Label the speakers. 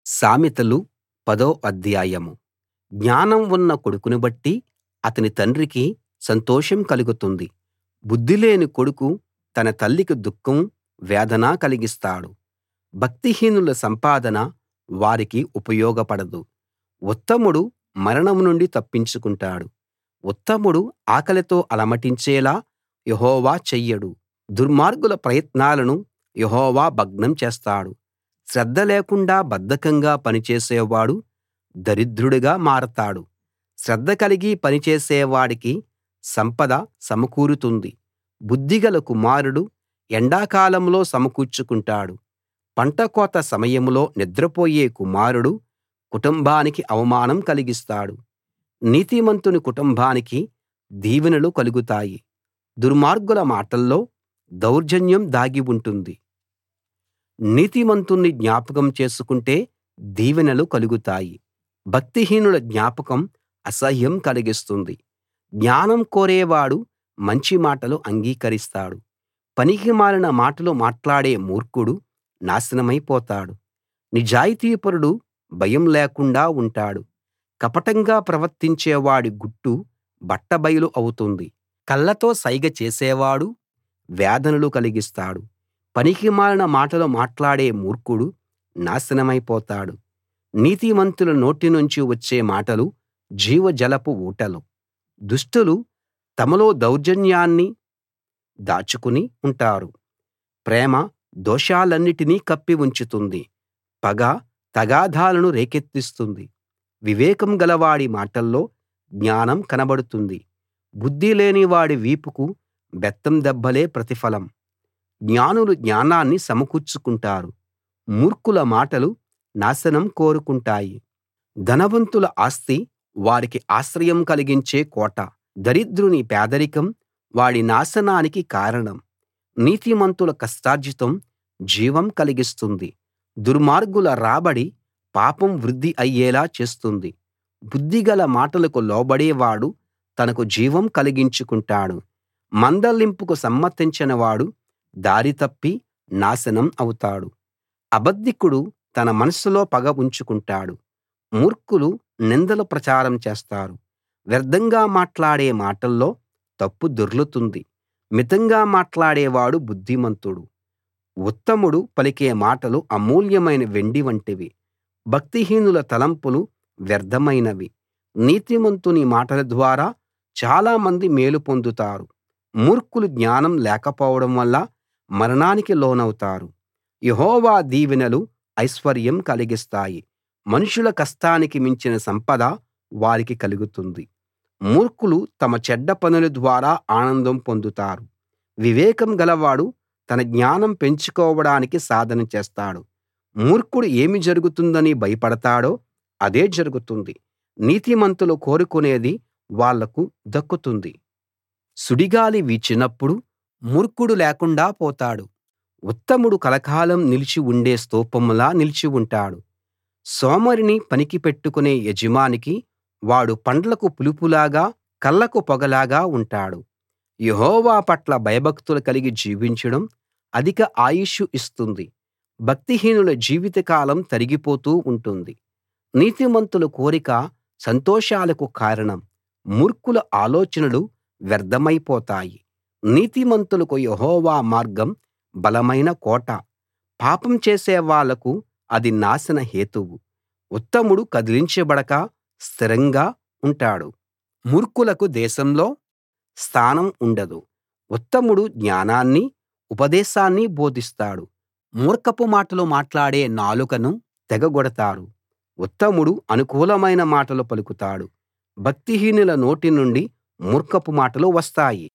Speaker 1: సామెతలు 10వ అధ్యాయం. జ్ఞానం ఉన్న కొడుకును బట్టి అతని తండ్రికి సంతోషం కలుగుతుంది. బుద్ధిలేని కొడుకు తన తల్లికి దుఃఖం, వేదన కలిగిస్తాడు. భక్తిహీనుల సంపాదన వారికి ఉపయోగపడదు. ఉత్తముడు మరణం నుండి తప్పించుకుంటాడు. ఉత్తముడు ఆకలితో అలమటించేలా యెహోవా చెయ్యడు. దుర్మార్గుల ప్రయత్నాలను యెహోవా భగ్నం చేస్తాడు. శ్రద్ధ లేకుండా బద్ధకంగా పనిచేసేవాడు దరిద్రుడుగా మారతాడు. శ్రద్ధ కలిగి పనిచేసేవాడికి సంపద సమకూరుతుంది. బుద్ధిగల కుమారుడు ఎండాకాలంలో సమకూర్చుకుంటాడు. పంట కోత సమయంలో నిద్రపోయే కుమారుడు కుటుంబానికి అవమానం కలిగిస్తాడు. నీతిమంతుని కుటుంబానికి దీవెనలు కలుగుతాయి. దుర్మార్గుల మాటల్లో దౌర్జన్యం దాగి ఉంటుంది. నీతిమంతుణ్ణి జ్ఞాపకం చేసుకుంటే దీవెనలు కలుగుతాయి. భక్తిహీనుల జ్ఞాపకం అసహ్యం కలిగిస్తుంది. జ్ఞానం కోరేవాడు మంచి మాటలు అంగీకరిస్తాడు. పనికిమాలిన మాటలు మాట్లాడే మూర్ఖుడు నాశనమైపోతాడు. నిజాయితీపరుడు భయం లేకుండా ఉంటాడు. కపటంగా ప్రవర్తించేవాడి గుట్టు బట్టబయలు అవుతుంది. కళ్ళతో సైగ చేసేవాడు వేదనలు కలిగిస్తాడు. పనికిమాలిన మాటలు మాట్లాడే మూర్ఖుడు నాశనమైపోతాడు. నీతిమంతుల నోటి నుంచి వచ్చే మాటలు జీవజలపు ఊటలు. దుష్టులు తమలో దౌర్జన్యాన్ని దాచుకుని ఉంటారు. ప్రేమ దోషాలన్నిటినీ కప్పి ఉంచుతుంది. పగ తగాదాలను రేకెత్తిస్తుంది. వివేకం గలవాడి మాటల్లో జ్ఞానం కనబడుతుంది. బుద్ధి లేనివాడి వీపుకు బెత్తం దెబ్బలే ప్రతిఫలం. జ్ఞానులు జ్ఞానాన్ని సమకూర్చుకుంటారు. మూర్ఖుల మాటలు నాశనం కోరుకుంటాయి. ధనవంతుల ఆస్తి వారికి ఆశ్రయం కలిగించే కోట. దరిద్రుని పేదరికం వాడి నాశనానికి కారణం. నీతిమంతుల కష్టార్జితం జీవం కలిగిస్తుంది. దుర్మార్గుల రాబడి పాపం వృద్ధి అయ్యేలా చేస్తుంది. బుద్ధిగల మాటలకు లోబడేవాడు తనకు జీవం కలిగించుకుంటాడు. మందలింపుకు సమ్మతించనివాడు దారి తప్పి నాశనం అవుతాడు. అబద్ధికుడు తన మనస్సులో పగ ఉంచుకుంటాడు. మూర్ఖులు నిందలు ప్రచారం చేస్తారు. వ్యర్థంగా మాట్లాడే మాటల్లో తప్పు దొర్లుతుంది. మితంగా మాట్లాడేవాడు బుద్ధిమంతుడు. ఉత్తముడు పలికే మాటలు అమూల్యమైన వెండి వంటివి. భక్తిహీనుల తలంపులు వ్యర్థమైనవి. నీతిమంతుని మాటల ద్వారా చాలామంది మేలు పొందుతారు. మూర్ఖులు జ్ఞానం లేకపోవడం వల్ల మరణానికి లోనవుతారు. యెహోవా దీవెనలు ఐశ్వర్యం కలిగిస్తాయి. మనుషుల కష్టానికి మించిన సంపద వారికి కలుగుతుంది. మూర్ఖులు తమ చెడ్డ పనుల ద్వారా ఆనందం పొందుతారు. వివేకం గలవాడు తన జ్ఞానం పెంచుకోవడానికి సాధన చేస్తాడు. మూర్ఖుడు ఏమి జరుగుతుందని భయపడతాడో అదే జరుగుతుంది. నీతిమంతులు కోరుకునేది వాళ్లకు దక్కుతుంది. సుడిగాలి వీచినప్పుడు మూర్ఖుడు లేకుండా పోతాడు. ఉత్తముడు కలకాలం నిలిచి ఉండే స్తూపంలా నిలిచి ఉంటాడు. సోమరిని పనికి పెట్టుకునే యజమానికి వాడు పండ్లకు పులుపులాగా కళ్ళకు పొగలాగా ఉంటాడు. యెహోవా పట్ల భయభక్తులు కలిగి జీవించడం అధిక ఆయుష్షు ఇస్తుంది. భక్తిహీనుల జీవితకాలం తరిగిపోతూ ఉంటుంది. నీతిమంతుల కోరిక సంతోషాలకు కారణం. మూర్ఖుల ఆలోచనలు వ్యర్థమైపోతాయి. నీతిమంతులకు యెహోవా మార్గం బలమైన కోట. పాపం చేసే వాళ్లకు అది నాశన హేతువు. ఉత్తముడు కదిలించబడక స్థిరంగా ఉంటాడు. మూర్ఖులకు దేశంలో స్థానం ఉండదు. ఉత్తముడు జ్ఞానాన్ని ఉపదేశాన్ని బోధిస్తాడు. మూర్ఖపు మాటలు మాట్లాడే నాలుకను తెగగొడతారు. ఉత్తముడు అనుకూలమైన మాటలు పలుకుతాడు. భక్తిహీనుల నోటి నుండి మూర్ఖపు మాటలు వస్తాయి.